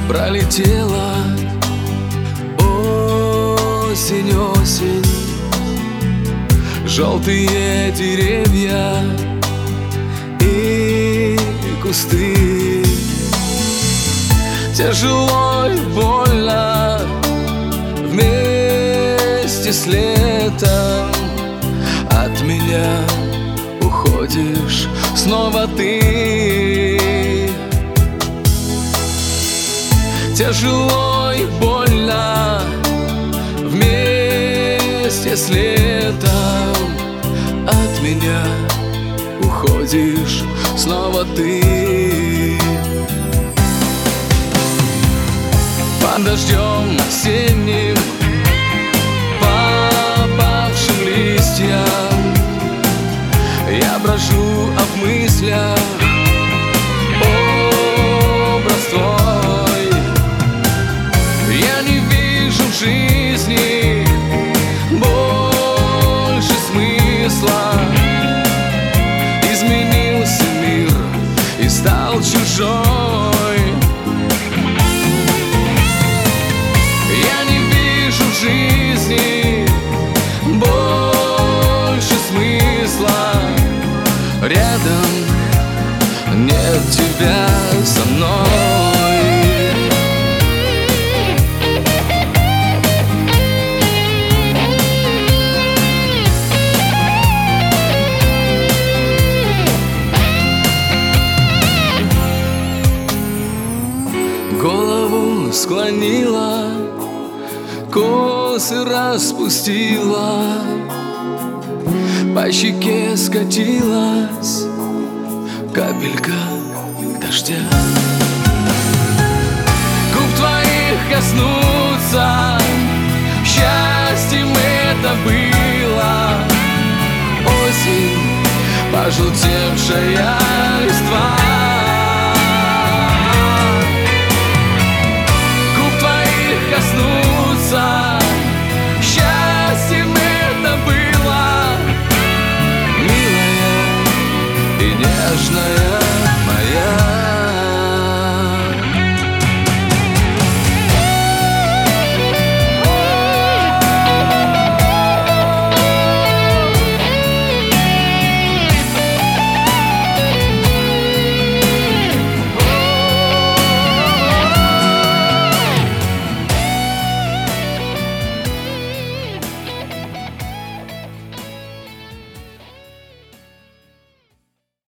Пролетела осень, осень, желтые деревья и кусты. Тяжело и больно вместе с летом. От меня уходишь снова ты. Тяжело и больно вместе с летом. От меня уходишь снова ты. Под дождем осенним, попавшим листьям, я брожу, а в мыслях образ твой. Я не вижу в жизни больше смысла. Изменился мир и стал чужой. Я не вижу в жизни больше смысла. Рядом нет тебя со мной. Голову склонила, косы распустила, по щеке скатилась капелька дождя. Губ твоих коснуться, счастьем это было. Осень, пожелтевшая листва. Коснуться, счастьем это было, милая и нежная.